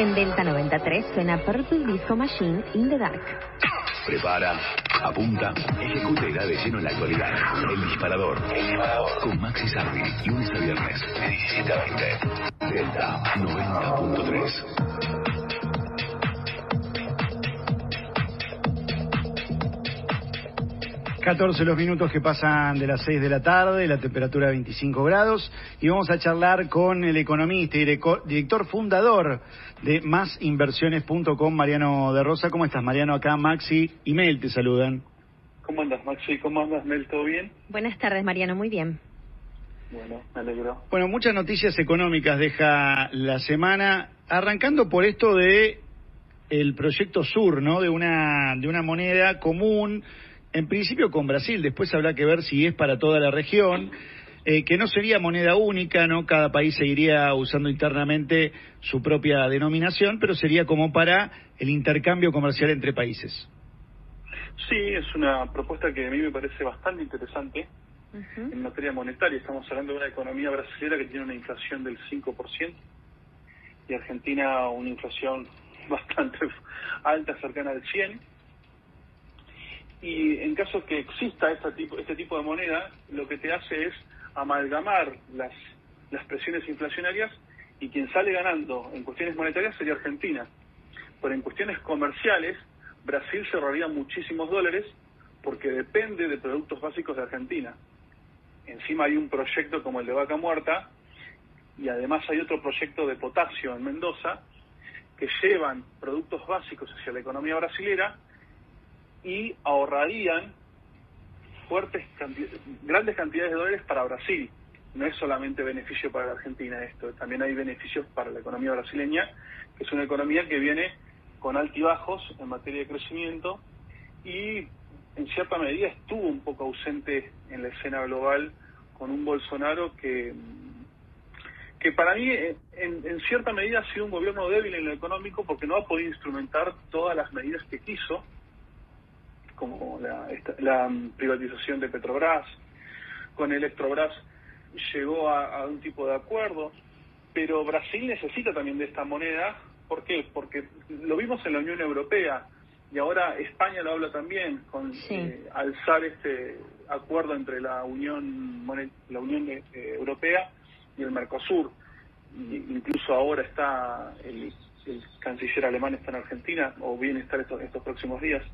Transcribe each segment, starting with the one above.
En Delta 93 suena Purple Disco Machine in the Dark. Prepara, apunta, ejecuta y da de lleno en la actualidad. El disparador. Con Maxi Sardi, lunes a viernes, de 17 a 20. Delta 90.3. 14 los minutos que pasan de las 6 de la tarde, la temperatura 25 grados, y vamos a charlar con el economista y director fundador de Masinversiones.com, Mariano de Rosa. ¿Cómo estás, Mariano? Acá Maxi y Mel te saludan. ¿Cómo andas, Maxi? ¿Cómo andas, Mel? ¿Todo bien? Buenas tardes, Mariano, muy bien. Bueno, me alegro. Bueno, muchas noticias económicas deja la semana, arrancando por esto de el proyecto Sur, ¿no? De una moneda común, en principio con Brasil, después habrá que ver si es para toda la región, que no sería moneda única, ¿no? Cada país seguiría usando internamente su propia denominación, pero sería como para el intercambio comercial entre países. Sí, es una propuesta que a mí me parece bastante interesante en materia monetaria. Estamos hablando de una economía brasileña que tiene una inflación del 5% y Argentina una inflación bastante alta, cercana al 100%. Y en caso que exista este tipo de moneda, lo que te hace es amalgamar las presiones inflacionarias, y quien sale ganando en cuestiones monetarias sería Argentina. Pero en cuestiones comerciales, Brasil se ahorraría muchísimos dólares porque depende de productos básicos de Argentina. Encima hay un proyecto como el de Vaca Muerta, y además hay otro proyecto de potasio en Mendoza, que llevan productos básicos hacia la economía brasilera y ahorrarían grandes cantidades de dólares para Brasil. No es solamente beneficio para la Argentina esto, también hay beneficios para la economía brasileña, que es una economía que viene con altibajos en materia de crecimiento y en cierta medida estuvo un poco ausente en la escena global con un Bolsonaro que para mí en cierta medida ha sido un gobierno débil en lo económico porque no ha podido instrumentar todas las medidas que quiso, como la privatización de Petrobras. Con Electrobras llegó a un tipo de acuerdo, pero Brasil necesita también de esta moneda. ¿Por qué? Porque lo vimos en la Unión Europea, y ahora España lo habla también, con alzar este acuerdo entre la Unión Europea y el Mercosur. Incluso ahora está el canciller alemán está en Argentina, o viene a estar estos próximos días.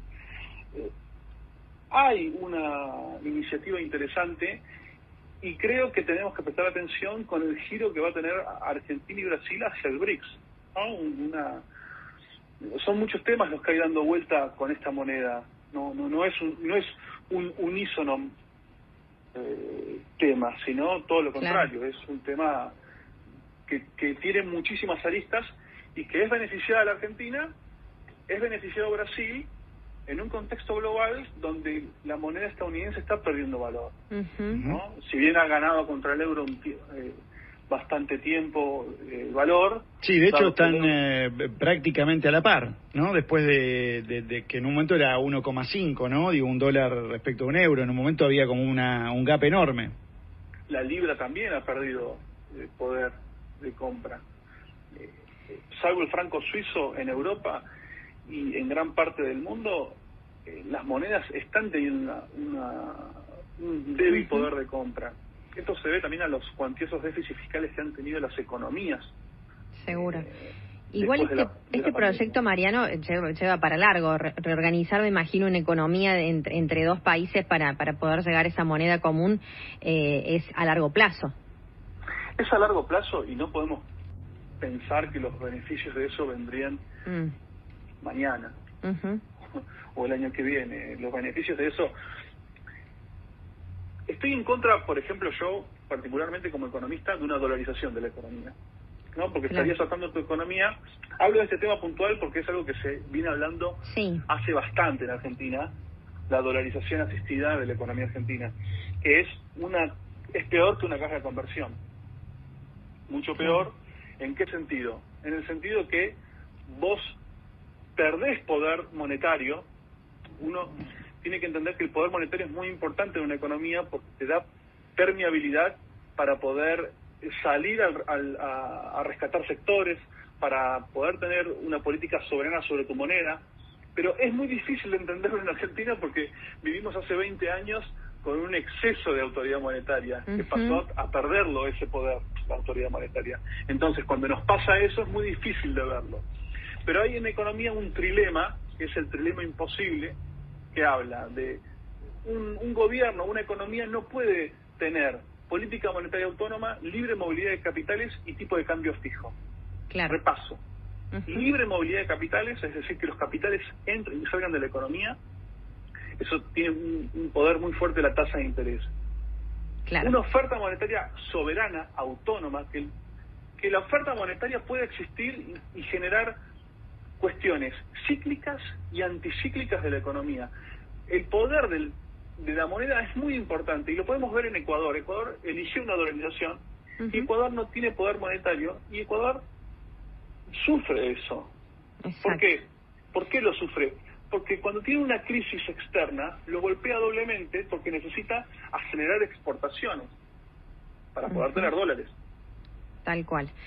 Hay una iniciativa interesante y creo que tenemos que prestar atención con el giro que va a tener Argentina y Brasil hacia el BRICS, ¿no? Son muchos temas los que hay dando vuelta con esta moneda. No es un unísono tema, sino todo lo contrario. Claro. Es un tema que tiene muchísimas aristas y que es beneficiada a la Argentina, es beneficiado a Brasil, en un contexto global donde la moneda estadounidense está perdiendo valor, ¿no? Si bien ha ganado contra el euro bastante tiempo valor. Sí, de hecho están prácticamente a la par, ¿no? Después de que en un momento era 1,5, ¿no? Digo, un dólar respecto a un euro. En un momento había como un gap enorme. La libra también ha perdido poder de compra. Salvo el franco suizo en Europa y en gran parte del mundo, las monedas están teniendo un débil poder de compra. Esto se ve también a los cuantiosos déficits fiscales que han tenido las economías. Seguro. Igual este proyecto, Mariano, lleva para largo. Reorganizar, me imagino, una economía entre dos países para poder llegar a esa moneda común es a largo plazo. Es a largo plazo y no podemos pensar que los beneficios de eso vendrían mañana o el año que viene. Los beneficios de eso... Estoy en contra, por ejemplo, yo particularmente como economista, de una dolarización de la economía, ¿no? Porque estarías atando tu economía. Hablo de este tema puntual porque es algo que se viene hablando hace bastante en Argentina, la dolarización asistida de la economía argentina, que es peor que una caja de conversión. Mucho peor. ¿En qué sentido? En el sentido que vos perdés poder monetario. Uno tiene que entender que el poder monetario es muy importante en una economía porque te da permeabilidad para poder salir a rescatar sectores, para poder tener una política soberana sobre tu moneda, pero es muy difícil de entenderlo en Argentina porque vivimos hace 20 años con un exceso de autoridad monetaria, que pasó a perderlo ese poder, la autoridad monetaria. Entonces, cuando nos pasa eso, es muy difícil de verlo. Pero hay en economía un trilema, que es el trilema imposible, que habla de un gobierno, una economía no puede tener política monetaria autónoma, libre movilidad de capitales y tipo de cambio fijo. Claro. Repaso. Libre movilidad de capitales, es decir, que los capitales entren y salgan de la economía. Eso tiene un poder muy fuerte la tasa de interés. Claro. Una oferta monetaria soberana, autónoma, que la oferta monetaria pueda existir y generar cuestiones cíclicas y anticíclicas de la economía. El poder de la moneda es muy importante y lo podemos ver en Ecuador. Ecuador eligió una dolarización y Ecuador no tiene poder monetario y Ecuador sufre eso. Exacto. ¿Por qué? ¿Por qué lo sufre? Porque cuando tiene una crisis externa lo golpea doblemente porque necesita acelerar exportaciones para poder tener dólares. Tal cual.